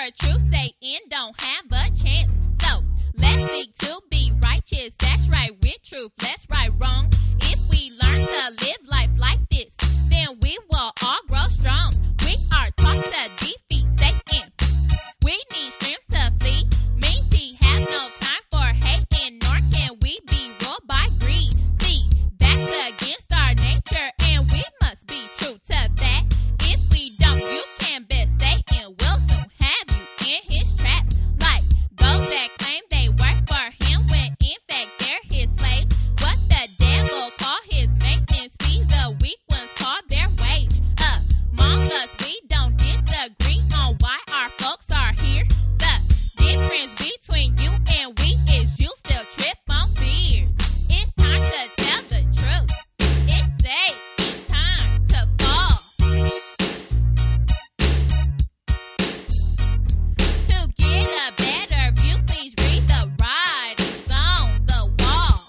the truth, Satan don't have a chance. So let's seek to be righteous. That's right, with truth. Let's right wrong. If we learn to live life like this, then we will all grow strong. We are taught to defeat Satan. We need strength to flee. We have no time for hating, nor can we be ruled by greed. See, that's against our nature, and we must be true to that. If we don't, you can bet Satan will soon have you in his trap. Like those that claim they work for him when in fact they're his slaves. What the devil call his maintenance fees, the weak ones call their wage. Among us, we don't disagree on why our folks are here. The difference between you and we is you still trip on fears. It's time to tell the truth. It's time to fall. To get a better view, please read the writings on the wall.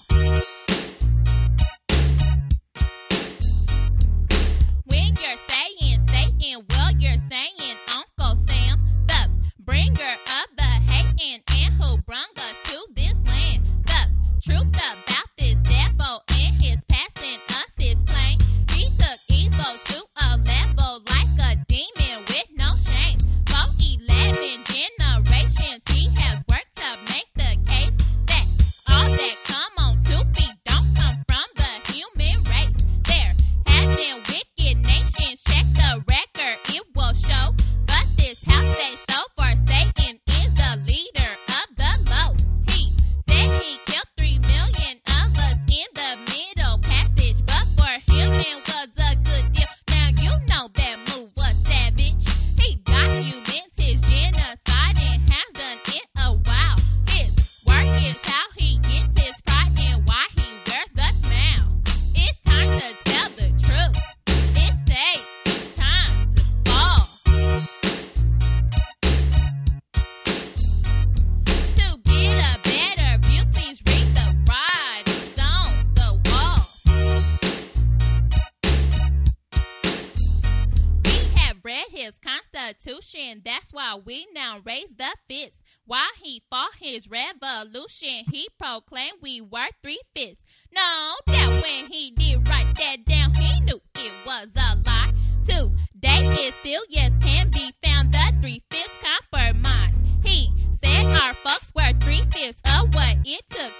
When you're saying Satan, well, you're saying Uncle Sam, the bringer of the hating and who brung us to this land. The truth about this devil and his past and us is plain. He took evil to a level like a demon with no shame. For 11 generations, he has worked to make the case that all that come on 2 feet don't come from the human race. There have been wicked nations, check the record, it will show. But this house they so for Satan is the leader of the low. He said he killed 3 million of us in the middle passage, but for him it was a good deal. Now you know that move was savage. He documents his genocide and has done it a while. His work is how he gets his pride and why he wears the smile. It's time to tell the truth. It's time to fall. To get a better view, please read the writings on the wall. We have read his constitution, that's why we now raise the fist. While he fought his revolution, he proclaimed we were 3/5. No doubt when he did write that down, he knew it was a lie. Today it still, yes, can be found, the 3/5 compromise. He said our folks were 3/5 of what it took